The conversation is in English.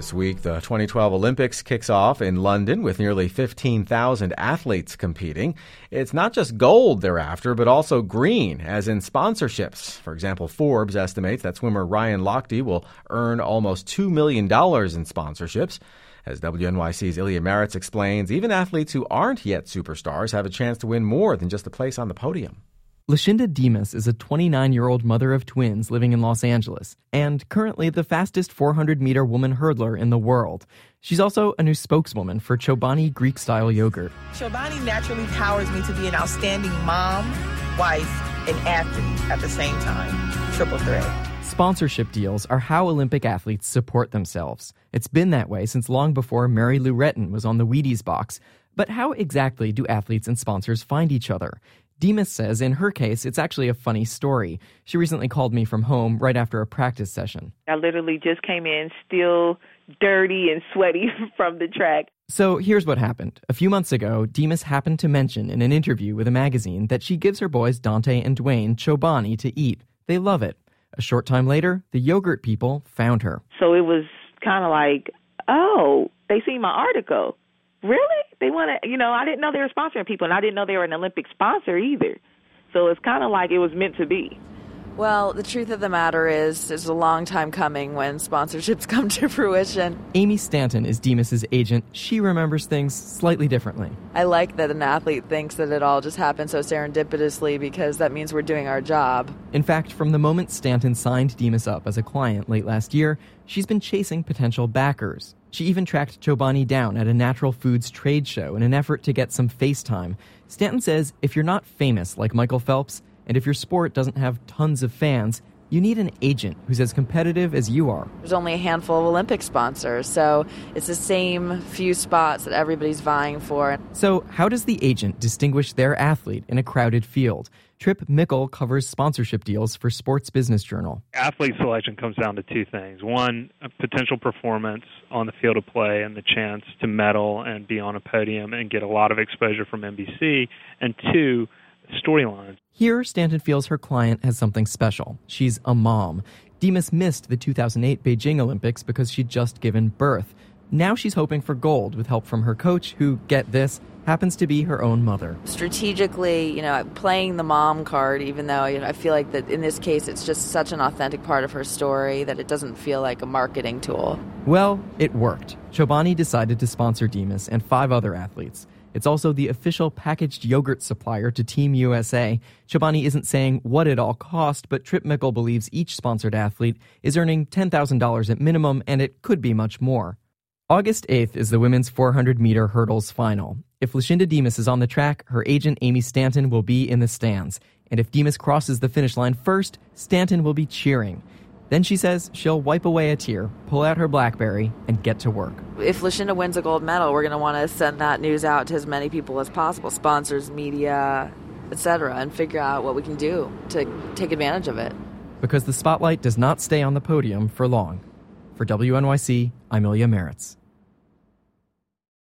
This week, the 2012 Olympics kicks off in London with nearly 15,000 athletes competing. It's not just gold they're after, but also green, as in sponsorships. For example, Forbes estimates that swimmer Ryan Lochte will earn almost $2 million in sponsorships. As WNYC's Ilya Maritz explains, even athletes who aren't yet superstars have a chance to win more than just a place on the podium. Lashinda Demas is a 29-year-old mother of twins living in Los Angeles and currently the fastest 400-meter woman hurdler in the world. She's also a new spokeswoman for Chobani Greek-style yogurt. Chobani naturally powers me to be an outstanding mom, wife, and athlete at the same time. Triple threat. Sponsorship deals are how Olympic athletes support themselves. It's been that way since long before Mary Lou Retton was on the Wheaties box. But how exactly do athletes and sponsors find each other? Demas says in her case, it's actually a funny story. She recently called me from home right after a practice session. I literally just came in still dirty and sweaty from the track. So here's what happened. A few months ago, Demas happened to mention in an interview with a magazine that she gives her boys Dante and Dwayne Chobani to eat. They love it. A short time later, the yogurt people found her. So it was kind of like, oh, they see my article. Really? They want to, I didn't know they were sponsoring people, and I didn't know they were an Olympic sponsor either. So it's kind of like it was meant to be. Well, the truth of the matter is, it's a long time coming when sponsorships come to fruition. Amy Stanton is Demas's agent. She remembers things slightly differently. I like that an athlete thinks that it all just happened so serendipitously because that means we're doing our job. In fact, from the moment Stanton signed Demas up as a client late last year, she's been chasing potential backers. She even tracked Chobani down at a natural foods trade show in an effort to get some face time. Stanton says if you're not famous like Michael Phelps, and if your sport doesn't have tons of fans, you need an agent who's as competitive as you are. There's only a handful of Olympic sponsors, so it's the same few spots that everybody's vying for. So how does the agent distinguish their athlete in a crowded field? Trip Mickle covers sponsorship deals for Sports Business Journal. Athlete selection comes down to two things. One, a potential performance on the field of play and the chance to medal and be on a podium and get a lot of exposure from NBC. And two, storylines. Here, Stanton feels her client has something special. She's a mom. Demas missed the 2008 Beijing Olympics because she'd just given birth. Now she's hoping for gold with help from her coach, who, get this, happens to be her own mother. Strategically, playing the mom card, even though I feel like that in this case it's just such an authentic part of her story that it doesn't feel like a marketing tool. Well, it worked. Chobani decided to sponsor Demas and 5 other athletes. It's also the official packaged yogurt supplier to Team USA. Chobani isn't saying what it all cost, but Trip Mickle believes each sponsored athlete is earning $10,000 at minimum, and it could be much more. August 8th is the women's 400-meter hurdles final. If Lashinda Demas is on the track, her agent Amy Stanton will be in the stands. And if Demas crosses the finish line first, Stanton will be cheering. Then she says she'll wipe away a tear, pull out her BlackBerry, and get to work. If Lashinda wins a gold medal, we're going to want to send that news out to as many people as possible, sponsors, media, etc., and figure out what we can do to take advantage of it. Because the spotlight does not stay on the podium for long. For WNYC, I'm Ilya Maritz.